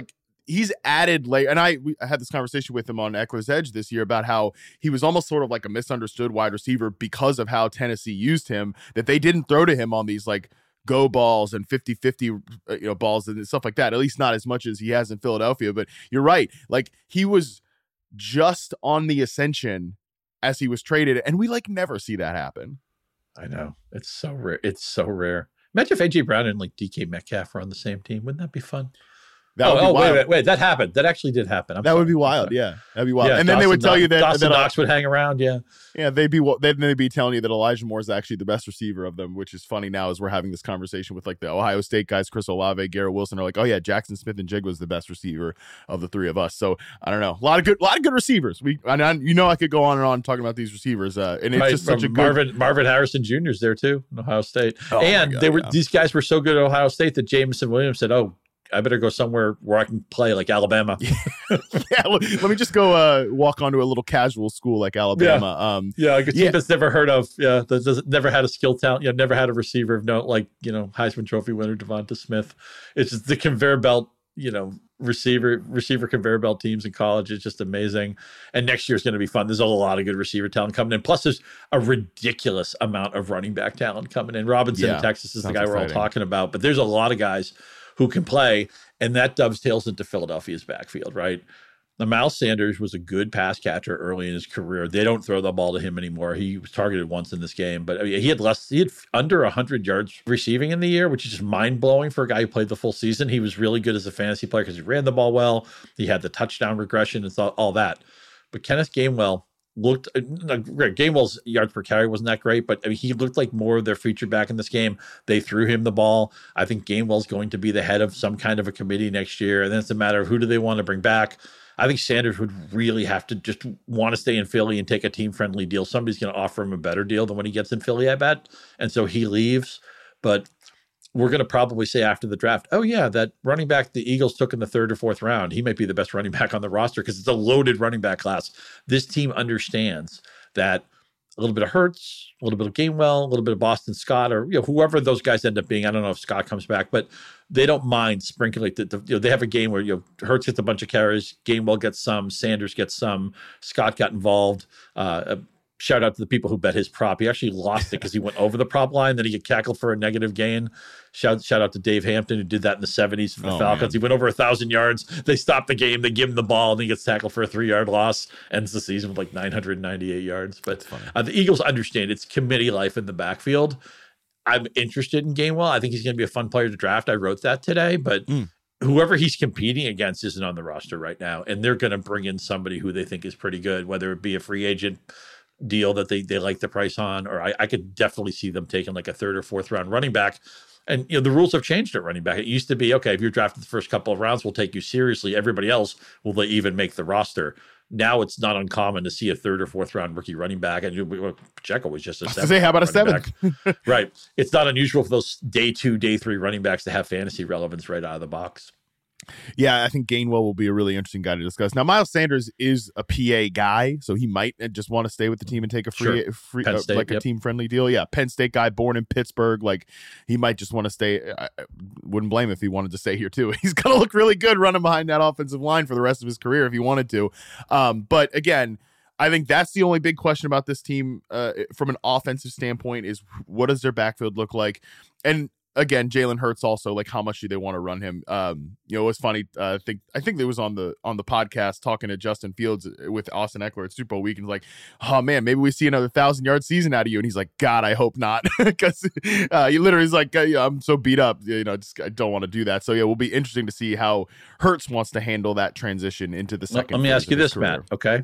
he's added late, and I, we, I had this conversation with him on Eckler's Edge this year about how he was almost sort of like a misunderstood wide receiver because of how Tennessee used him, that they didn't throw to him on these like go balls and fifty-fifty you know balls and stuff like that, at least not as much as he has in Philadelphia. But you're right, like he was just on the ascension as he was traded, and we like never see that happen. I know, it's so rare. It's so rare. Imagine if A J Brown and like D K Metcalf were on the same team. Wouldn't that be fun? That would oh, be oh wild. wait, wait, wait, that happened. That actually did happen. I'm that sorry. would be wild. Yeah, that'd be wild. Yeah, and then Dawson they would tell Knox, you that Dawson that, uh, Knox would hang around. Yeah, yeah, they'd be then they'd be telling you that Elijah Moore is actually the best receiver of them, which is funny now as we're having this conversation with like the Ohio State guys, Chris Olave, Garrett Wilson are like, oh yeah, Jackson Smith and Jigba was the best receiver of the three of us. So I don't know, a lot of good, a lot of good receivers. We, I, I, you know, I could go on and on talking about these receivers, uh, and it's right, just such a good. Marvin Marvin Harrison Junior is there too in Ohio State, Oh, and God, they were yeah. these guys were so good at Ohio State that Jameson Williams said, "Oh, I better go somewhere where I can play like Alabama." yeah, let, let me just go uh, walk onto a little casual school like Alabama. Yeah, um, yeah, like a team yeah. that's never heard of, yeah, that doesn't never had a skill talent, yeah, never had a receiver of note like you know Heisman Trophy winner Devonta Smith. It's just the conveyor belt, you know, receiver receiver conveyor belt teams in college. It's just amazing. And next year is going to be fun. There's a lot of good receiver talent coming in. Plus, there's a ridiculous amount of running back talent coming in. Robinson Yeah, in Texas is the sounds guy we're all exciting. talking about, but there's a lot of guys who can play, and that dovetails into Philadelphia's backfield, right? Now, Miles Sanders was a good pass catcher early in his career. They don't throw the ball to him anymore. He was targeted once in this game, but I mean, he had less, he had under one hundred yards receiving in the year, which is just mind-blowing for a guy who played the full season. He was really good as a fantasy player because he ran the ball well. He had the touchdown regression and all, all that. But Kenneth Gainwell looked, uh, Gainwell's yards per carry wasn't that great, but I mean, he looked like more of their featured back in this game. They threw him the ball. I think Gainwell's going to be the head of some kind of a committee next year, and then it's a matter of who do they want to bring back. I think Sanders would really have to just want to stay in Philly and take a team-friendly deal. Somebody's going to offer him a better deal than when he gets in Philly, I bet. And so he leaves. But we're going to probably say after the draft, oh, yeah, that running back the Eagles took in the third or fourth round, he might be the best running back on the roster because it's a loaded running back class. This team understands that a little bit of Hurts, a little bit of Gainwell, a little bit of Boston Scott, or you know whoever those guys end up being. I don't know if Scott comes back, but they don't mind sprinkling. The, the, you know, they have a game where you know Hurts gets a bunch of carries, Gainwell gets some, Sanders gets some, Scott got involved. Uh, shout out to the people who bet his prop. He actually lost it because he went over the prop line, then he get cackled for a negative gain. Shout shout out to Dave Hampton who did that in the seventies for the Oh, Falcons. man. He went over a thousand yards. They stopped the game. They give him the ball, and he gets tackled for a three yard loss. Ends the season with like nine hundred ninety-eight yards. But uh, the Eagles understand it's committee life in the backfield. I'm interested in Gainwell. I think he's going to be a fun player to draft. I wrote that today, but Mm. whoever he's competing against isn't on the roster right now, and they're going to bring in somebody who they think is pretty good, whether it be a free agent deal that they they like the price on, or I, I could definitely see them taking like a third or fourth round running back. And you know the rules have changed at running back. It used to be okay if you're drafted the first couple of rounds, we'll take you seriously. Everybody else will they even make the roster. Now it's not uncommon to see a third or fourth round rookie running back, and Pacheco was just a seventh. Say, how about a running seventh? back. Right. It's not unusual for those day two, day three running backs to have fantasy relevance right out of the box. Yeah, I think Gainwell will be a really interesting guy to discuss. Now, Miles Sanders is a P A guy, so he might just want to stay with the team and take a free, Sure. free Penn uh, State, like a yep. team friendly deal. Yeah, Penn State guy, born in Pittsburgh. Like he might just want to stay. I I wouldn't blame him if he wanted to stay here too. He's gonna look really good running behind that offensive line for the rest of his career if he wanted to. Um, but again, I think that's the only big question about this team uh, from an offensive standpoint is what does their backfield look like? And again, Jalen Hurts also, like how much do they want to run him? Um, you know, it was funny. Uh, I think I think it was on the on the podcast talking to Justin Fields with Austin Eckler at Super Bowl week, and like, oh man, maybe we see another thousand yard season out of you. And he's like, God, I hope not, because uh, he literally is like, I'm so beat up, you know, just, I don't want to do that. So yeah, it will be interesting to see how Hurts wants to handle that transition into the second. Let me phase ask you of his this, career. Matt. Okay,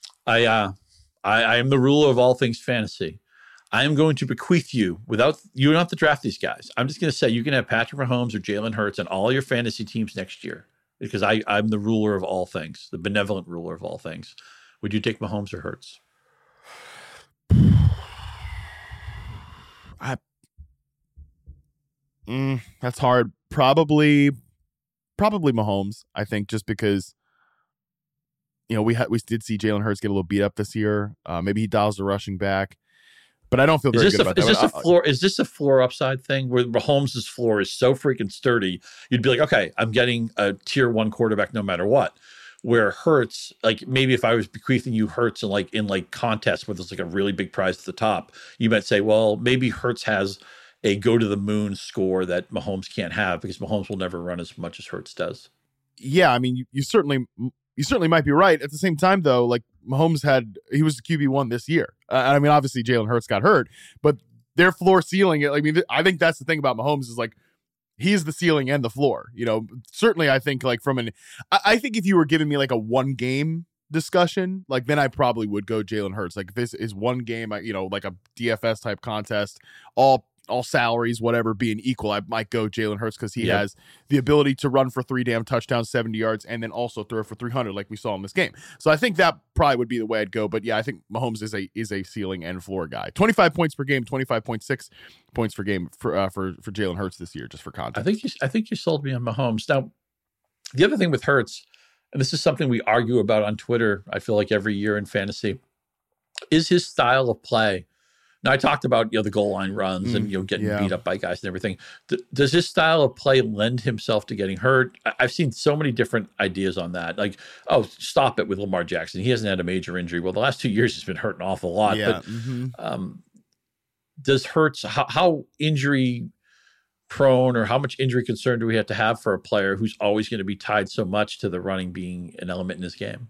I uh, I, I am the ruler of all things fantasy. I am going to bequeath you without you don't have to draft these guys. I'm just going to say you can have Patrick Mahomes or Jalen Hurts on all your fantasy teams next year because I, I'm the ruler of all things, the benevolent ruler of all things. Would you take Mahomes or Hurts? I, mm, that's hard. Probably, probably Mahomes. I think just because, you know, we had we did see Jalen Hurts get a little beat up this year. Uh, maybe he dials the rushing back. but I don't feel very is this good a, about is that. this I, a floor? Is this a floor upside thing where Mahomes' floor is so freaking sturdy? You'd be like, okay, I'm getting a tier one quarterback no matter what. Where Hurts, like maybe if I was bequeathing you Hurts in like in like contests where there's like a really big prize at the top, you might say, well, maybe Hurts has a go to the moon score that Mahomes can't have because Mahomes will never run as much as Hurts does. Yeah, I mean, you, you certainly you certainly might be right. At the same time, though, like Mahomes had he was the Q B one this year. Uh, I mean, obviously Jalen Hurts got hurt, but their floor ceiling. I mean, I think that's the thing about Mahomes is like. He's the ceiling and the floor, you know, certainly I think like from an, I, I think if you were giving me like a one game discussion, like then I probably would go Jalen Hurts. Like if this is one game, you know, like a D F S type contest, all, all salaries, whatever being equal, I might go Jalen Hurts because he yep. has the ability to run for three damn touchdowns, seventy yards, and then also throw for three hundred like we saw in this game. So I think that probably would be the way I'd go. But yeah, I think Mahomes is a is a ceiling and floor guy. twenty-five points per game, twenty-five point six points per game for uh, for for Jalen Hurts this year, just for context. I think you I think you sold me on Mahomes. Now, the other thing with Hurts, and this is something we argue about on Twitter, I feel like every year in fantasy, is his style of play. Now I talked about, you know, the goal line runs and, you know, getting yeah. beat up by guys and everything. Th- does his style of play lend himself to getting hurt? I- I've seen so many different ideas on that. Like, oh, stop it with Lamar Jackson. He hasn't had a major injury. Well, the last two years he's been hurt an awful lot. Yeah. But mm-hmm. um, does Hurts, how, how injury prone or how much injury concern do we have to have for a player who's always going to be tied so much to the running being an element in his game?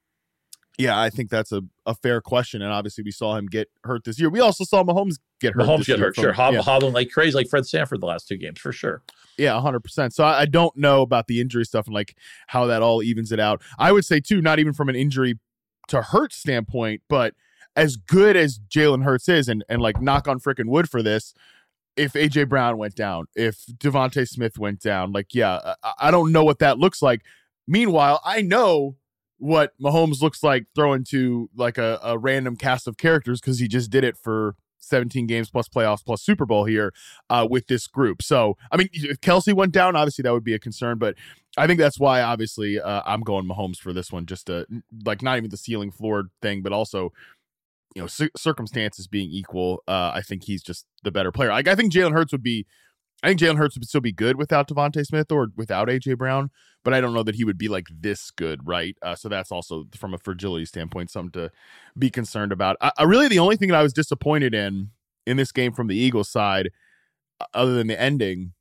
Yeah, I think that's a, a fair question. And obviously we saw him get hurt this year. We also saw Mahomes get hurt. Mahomes get hurt, from, sure. Hob- yeah. Hobbling like crazy, like Fred Sanford the last two games, for sure. Yeah, one hundred percent. So I, I don't know about the injury stuff and like how that all evens it out. I would say, too, not even from an injury to Hurts standpoint, but as good as Jalen Hurts is, and, and like knock on freaking wood for this, if A J Brown went down, if Devontae Smith went down, like, yeah, I, I don't know what that looks like. Meanwhile, I know what Mahomes looks like throwing to like a, a random cast of characters because he just did it for seventeen games plus playoffs plus Super Bowl here uh, with this group. So, I mean, if Kelsey went down, obviously that would be a concern, but I think that's why obviously uh, I'm going Mahomes for this one, just to like not even the ceiling floor thing, but also, you know, c- circumstances being equal. Uh, I think he's just the better player. Like, I think Jalen Hurts would be, I think Jalen Hurts would still be good without Devontae Smith or without A J Brown, but I don't know that he would be like this good, right? Uh, so that's also from a fragility standpoint, something to be concerned about. I, I really, the only thing that I was disappointed in in this game from the Eagles side, other than the ending,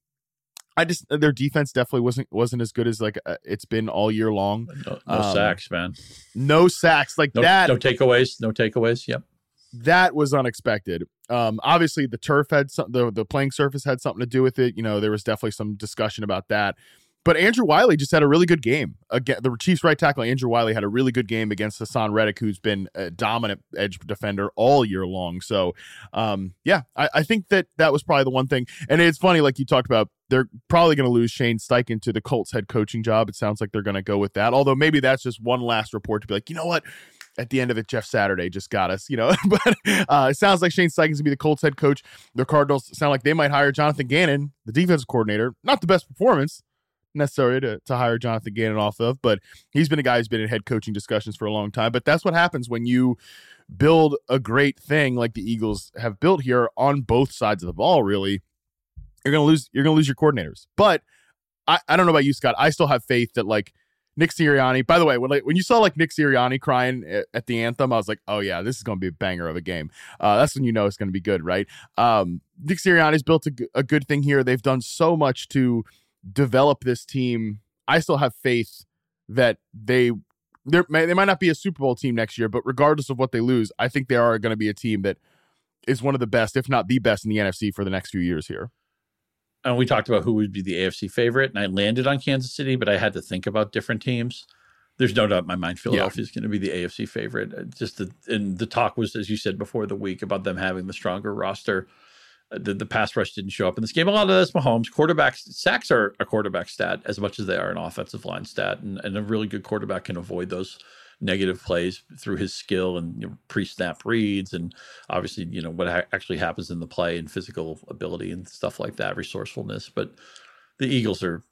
I just their defense definitely wasn't wasn't as good as like uh, it's been all year long. No, no um, sacks, man. No sacks like no, that. No takeaways. No takeaways. Yep. That was unexpected. Um, obviously, the turf had some, the the playing surface had something to do with it. You know, there was definitely some discussion about that. But Andrew Wiley just had a really good game. Again, the Chiefs' right tackle Andrew Wiley had a really good game against Hassan Reddick, who's been a dominant edge defender all year long. So, um, yeah, I, I think that that was probably the one thing. And it's funny, like you talked about, they're probably going to lose Shane Steichen to the Colts head coaching job. It sounds like they're going to go with that. Although maybe that's just one last report to be like, you know what? At the end of it, Jeff Saturday just got us, you know. But uh, it sounds like Shane Steichen's going to be the Colts head coach. The Cardinals sound like they might hire Jonathan Gannon, the defensive coordinator. Not the best performance necessarily to, to hire Jonathan Gannon off of, but he's been a guy who's been in head coaching discussions for a long time. But that's what happens when you build a great thing like the Eagles have built here on both sides of the ball, really. You're going to lose, you're going to lose your coordinators. But I, I don't know about you, Scott. I still have faith that like Nick Sirianni, by the way, when, like, when you saw like Nick Sirianni crying at, at the anthem, I was like, oh yeah, this is going to be a banger of a game. Uh, that's when you know it's going to be good, right? Um, Nick Sirianni's built a, a good thing here. They've done so much to develop this team. I still have faith that they they they might not be a Super Bowl team next year, but regardless of what they lose, I think they are going to be a team that is one of the best, if not the best, in the N F C for the next few years here. And we talked about who would be the A F C favorite, and I landed on Kansas City, but I had to think about different teams. There's no doubt in my mind Philadelphia is yeah. going to be the A F C favorite. Just the, and the talk was, as you said before the week, about them having the stronger roster. The, the pass rush didn't show up in this game. A lot of that's Mahomes. Quarterbacks, sacks are a quarterback stat as much as they are an offensive line stat. And, and a really good quarterback can avoid those negative plays through his skill and, you know, pre-snap reads. And obviously, you know, what ha- actually happens in the play and physical ability and stuff like that, resourcefulness. But the Eagles are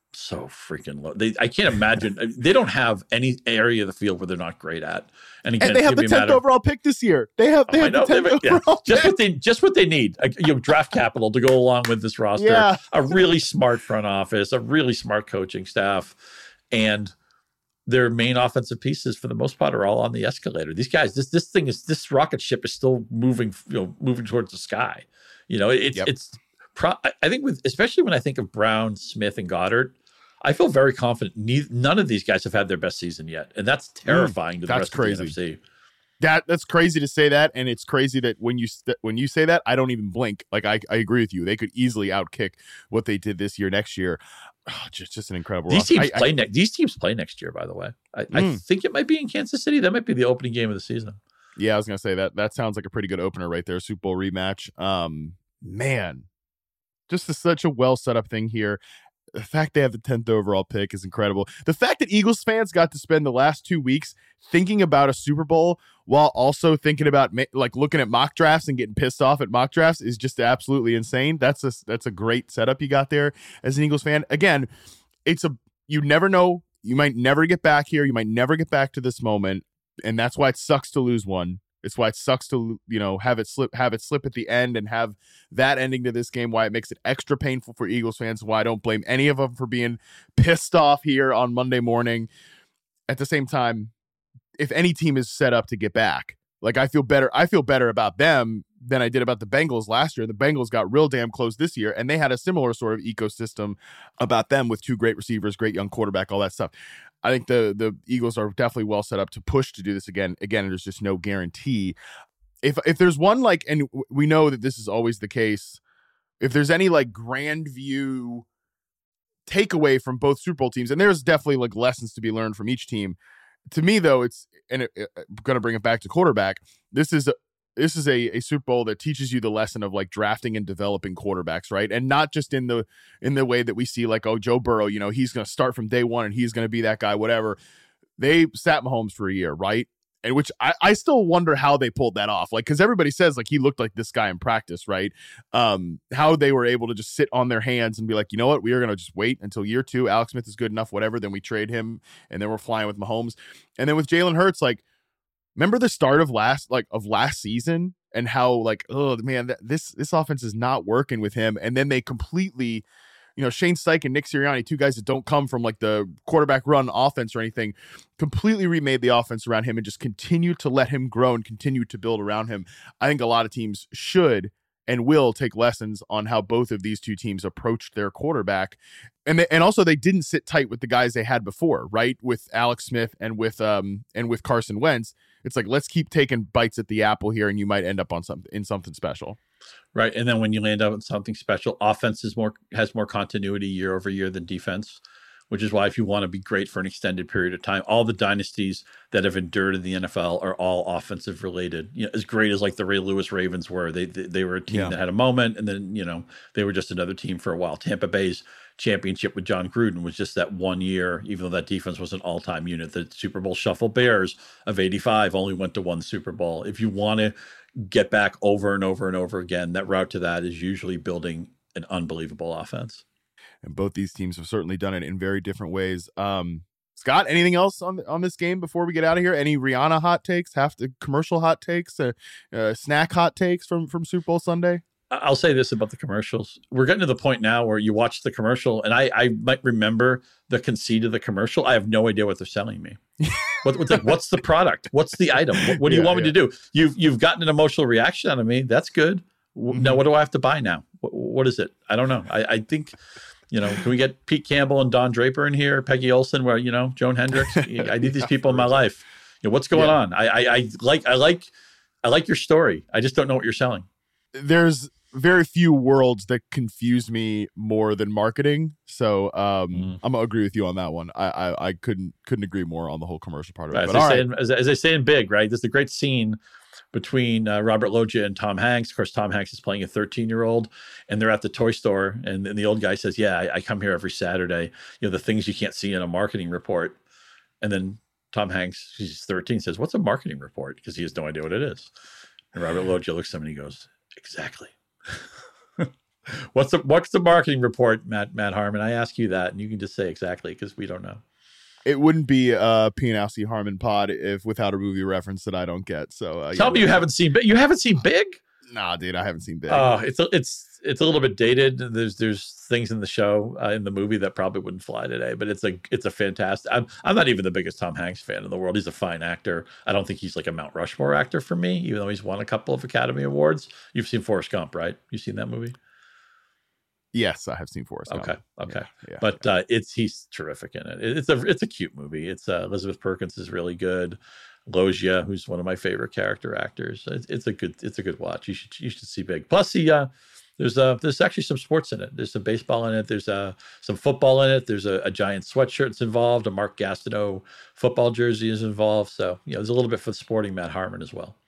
so freaking low. They, I can't imagine. They don't have any area of the field where they're not great at. And again, and they have the tenth overall pick this year. They have they oh, have the tenth have, yeah, overall just pick. what they just what they need. Uh, you know, draft capital to go along with this roster. Yeah. A really smart front office, a really smart coaching staff, and their main offensive pieces for the most part are all on the escalator. These guys, this this thing is this rocket ship is still moving, you know, moving towards the sky. You know, it's Yep. it's. Pro, I think with especially when I think of Brown, Smith, and Goddard, I feel very confident. Neither, none of these guys have had their best season yet, and that's terrifying mm, to the that's rest crazy. of the N F C. That that's crazy to say that, and it's crazy that when you st- when you say that, I don't even blink. Like I, I agree with you. They could easily outkick what they did this year, next year. Oh, just just an incredible. These roster. teams I, play I, next. These teams play next year. By the way, I, mm. I think it might be in Kansas City. That might be the opening game of the season. Yeah, I was gonna say that. That sounds like a pretty good opener right there. Super Bowl rematch. Um, man, just a, such a well set up thing here. The fact they have the tenth overall pick is incredible. The fact that Eagles fans got to spend the last two weeks thinking about a Super Bowl while also thinking about like looking at mock drafts and getting pissed off at mock drafts is just absolutely insane. That's a that's a great setup you got there as an Eagles fan. Again, it's a you never know. You might never get back here. You might never get back to this moment, and that's why it sucks to lose one. It's why it sucks to, you know, have it slip, have it slip at the end and have that ending to this game. Why it makes it extra painful for Eagles fans. Why I don't blame any of them for being pissed off here on Monday morning. At the same time, if any team is set up to get back, like I feel better. I feel better about them than I did about the Bengals last year. The Bengals got real damn close this year, and they had a similar sort of ecosystem about them with two great receivers, great young quarterback, all that stuff. I think the the Eagles are definitely well set up to push to do this again. Again, there's just no guarantee. If if there's one like, and we know that this is always the case, if there's any like grand view takeaway from both Super Bowl teams, and there's definitely like lessons to be learned from each team. To me, though, it's and it, it, I'm going to bring it back to quarterback. This is a, this is a, a Super Bowl that teaches you the lesson of like drafting and developing quarterbacks, right? And not just in the in the way that we see like, oh, Joe Burrow, you know, he's going to start from day one and he's going to be that guy, whatever. They sat Mahomes for a year, right? And which I, I still wonder how they pulled that off. Like, because everybody says like he looked like this guy in practice, right? Um, how they were able to just sit on their hands and be like, you know what, we are going to just wait until year two. Alex Smith is good enough, whatever. Then we trade him, and then we're flying with Mahomes. And then with Jalen Hurts, like, remember the start of last like of last season and how like, oh man, th- this this offense is not working with him. And then they completely. You know, Shane Steichen and Nick Sirianni, two guys that don't come from like the quarterback run offense or anything, completely remade the offense around him and just continue to let him grow and continue to build around him. I think a lot of teams should and will take lessons on how both of these two teams approached their quarterback. And they, and also they didn't sit tight with the guys they had before, right? With Alex Smith and with um and with Carson Wentz. It's like, let's keep taking bites at the apple here and you might end up on something in something special. Right. And then when you land up on something special, offense is more has more continuity year over year than defense, which is why if you want to be great for an extended period of time, all the dynasties that have endured in the N F L are all offensive related. You know, as great as like the Ray Lewis Ravens were, they they, they were a team yeah. that had a moment, and then, you know, they were just another team for a while. Tampa Bay's championship with John Gruden was just that one year, even though that defense was an all-time unit. The Super Bowl shuffle Bears of eighty-five only went to one Super Bowl. If you want to get back over and over and over again, that route to that is usually building an unbelievable offense. And both these teams have certainly done it in very different ways. Um, Scott, anything else on on this game before we get out of here? Any Rihanna hot takes, half the commercial hot takes, uh, uh, snack hot takes from, from Super Bowl Sunday? I'll say this about the commercials. We're getting to the point now where you watch the commercial, and I, I might remember the conceit of the commercial. I have no idea what they're selling me. what, what's, the, what's the product? What's the item? What, what do you yeah, want me yeah. to do? You've you've gotten an emotional reaction out of me. That's good. Mm-hmm. Now, what do I have to buy now? What, what is it? I don't know. I, I think, you know, can we get Pete Campbell and Don Draper in here? Peggy Olson, where, you know, Joan Hendricks? I need these people in my life. You know, what's going yeah. on? I, I I like I like I like your story. I just don't know what you're selling. There's very few worlds that confuse me more than marketing. So um, mm. I'm gonna agree with you on that one. I, I I couldn't couldn't agree more on the whole commercial part of it. Right, but as, all I right. say in, as, as I say in Big, right? There's a great scene between uh, Robert Loggia and Tom Hanks. Of course, Tom Hanks is playing a thirteen-year-old, and they're at the toy store, and, and the old guy says, yeah, I, I come here every Saturday. You know, the things you can't see in a marketing report. And then Tom Hanks, he's thirteen, says, what's a marketing report? Because he has no idea what it is. And Robert Loggia looks at him and he goes, exactly. What's the what's the marketing report, Matt Matt Harmon? I ask you that, and you can just say exactly because we don't know. It wouldn't be a Pianowski Harmon pod if without a movie reference that I don't get. So uh, tell yeah, me you haven't seen Big. You haven't seen Big? Nah, dude, I haven't seen Big. Oh, uh, it's a, it's it's a little bit dated. There's there's things in the show uh, in the movie that probably wouldn't fly today, but it's a it's a fantastic. I'm I'm not even the biggest Tom Hanks fan in the world. He's a fine actor. I don't think he's like a Mount Rushmore actor for me, even though he's won a couple of Academy Awards. You've seen Forrest Gump, right? You've seen that movie? Yes, I have seen Forrest Gump. Okay, okay, yeah, yeah, but yeah. Uh, it's he's terrific in it. It's a it's a cute movie. It's uh, Elizabeth Perkins is really good. Loggia, who's one of my favorite character actors. It's, it's a good it's a good watch. You should you should see Big. Plus, the uh, there's uh there's actually some sports in it. There's some baseball in it. There's uh some football in it. There's a, a giant sweatshirt that's involved. A Mark Gastineau football jersey is involved. So you know, there's a little bit for the sporting Matt Harmon as well.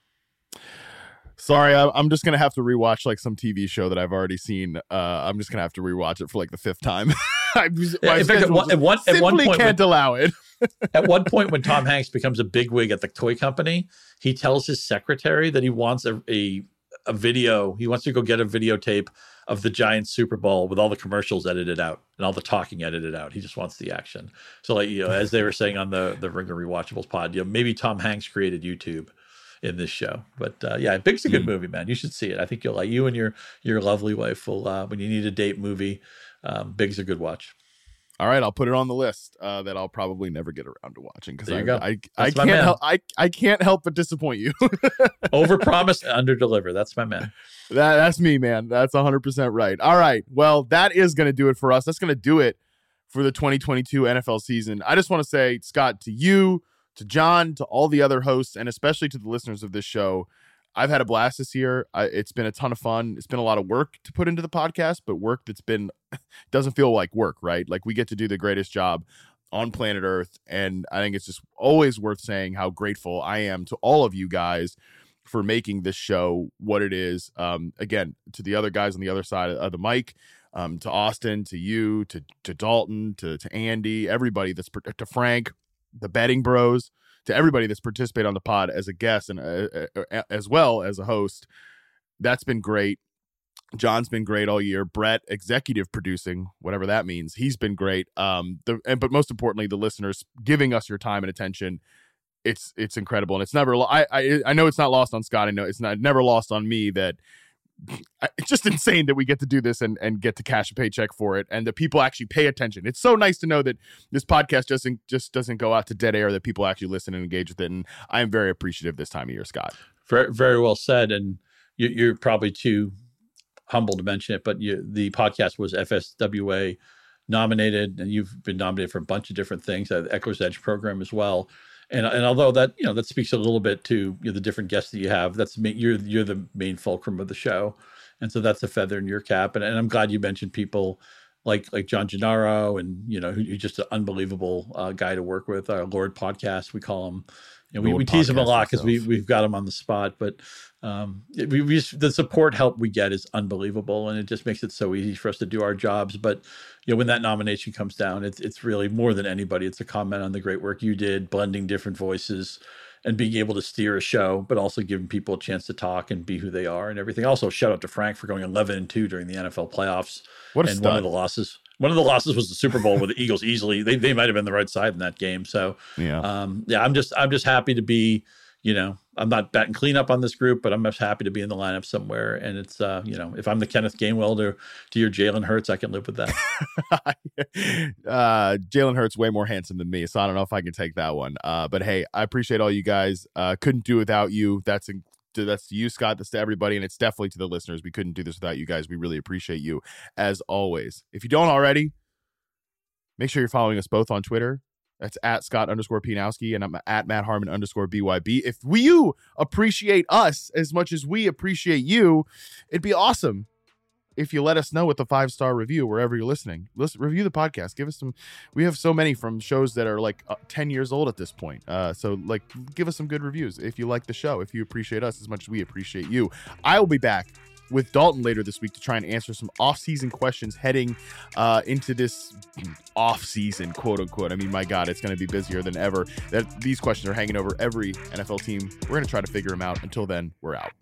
Sorry, I, I'm just gonna have to rewatch like some T V show that I've already seen. Uh, I'm just gonna have to rewatch it for like the fifth time. I, yeah, in fact, at one, at one, at one point, can't when, allow it. At one point, when Tom Hanks becomes a bigwig at the toy company, he tells his secretary that he wants a, a a video. He wants to go get a videotape of the Giants Super Bowl with all the commercials edited out and all the talking edited out. He just wants the action. So, like you know, as they were saying on the the Ringer Rewatchables pod, you know, maybe Tom Hanks created YouTube in this show. But uh, yeah, Big's a good mm. movie, man. You should see it. I think you'll like you and your your lovely wife will uh, when you need a date movie. Um, Big's a good watch. All right, I'll put it on the list uh, that I'll probably never get around to watching because I, I, I, I can't help I, I can't help but disappoint you. Overpromise, underdeliver. That's my man. That that's me, man. That's one hundred percent right. All right, well, that is going to do it for us. That's going to do it for the twenty twenty-two N F L season. I just want to say, Scott, to you, to John, to all the other hosts, and especially to the listeners of this show, I've had a blast this year. I, it's been a ton of fun. It's been a lot of work to put into the podcast, but work that's been doesn't feel like work, right? Like we get to do the greatest job on planet Earth. And I think it's just always worth saying how grateful I am to all of you guys for making this show what it is. Um, again, to the other guys on the other side of the mic, um, to Austin, to you, to to Dalton, to to Andy, everybody that's to Frank, the betting bros, to everybody that's participated on the pod as a guest and uh, uh, as well as a host. That's been great. John's been great all year. Brett, executive producing, whatever that means, he's been great. Um, the and but most importantly, the listeners giving us your time and attention. It's it's incredible, and it's never. I I I know it's not lost on Scott. I know it's not never lost on me that it's just insane that we get to do this and, and get to cash a paycheck for it, and that people actually pay attention. It's so nice to know that this podcast just just doesn't go out to dead air, that people actually listen and engage with it. And I am very appreciative this time of year, Scott. Very, very well said. And you, you're probably too humble to mention it, but you, the podcast was F S W A nominated, and you've been nominated for a bunch of different things, the Echo's Edge program as well. And and although that, you know, that speaks a little bit to, you know, the different guests that you have, that's you're you're the main fulcrum of the show, and so that's a feather in your cap. And, and I'm glad you mentioned people like like John Gennaro, and you know, who, who's just an unbelievable uh, guy to work with. Our Lord Podcast, we call him. You know, we, we tease him a lot because we we've got him on the spot, but um, we, we just, the support help we get is unbelievable, and it just makes it so easy for us to do our jobs. But you know, when that nomination comes down, it's it's really more than anybody. It's a comment on the great work you did, blending different voices and being able to steer a show, but also giving people a chance to talk and be who they are and everything. Also, shout out to Frank for going eleven and two during the N F L playoffs. What a and stud. one of the losses. One of the losses was the Super Bowl where the Eagles easily they they might have been the right side in that game. So yeah, um, yeah, I'm just I'm just happy to be, you know, I'm not batting cleanup on this group, but I'm just happy to be in the lineup somewhere. And it's uh, you know, if I'm the Kenneth Gainwell to to your Jalen Hurts, I can live with that. uh, Jalen Hurts way more handsome than me, so I don't know if I can take that one. Uh, but hey, I appreciate all you guys. Uh, couldn't do without you. That's a To, that's to you, Scott. That's to everybody, and it's definitely to the listeners. We couldn't do this without you guys. We really appreciate you, as always. If you don't already, make sure you're following us both on Twitter. That's at Scott underscore Pianowski, and I'm at Matt Harmon underscore B Y B. If we, you appreciate us as much as we appreciate you, it'd be awesome if you let us know with a five-star review wherever you're listening. Listen, review the podcast. Give us some. We have so many from shows that are like uh, ten years old at this point. Uh, so like, give us some good reviews if you like the show, if you appreciate us as much as we appreciate you. I will be back with Dalton later this week to try and answer some off-season questions heading uh, into this off-season, quote unquote. I mean, my God, it's going to be busier than ever. That these questions are hanging over every N F L team. We're going to try to figure them out. Until then, we're out.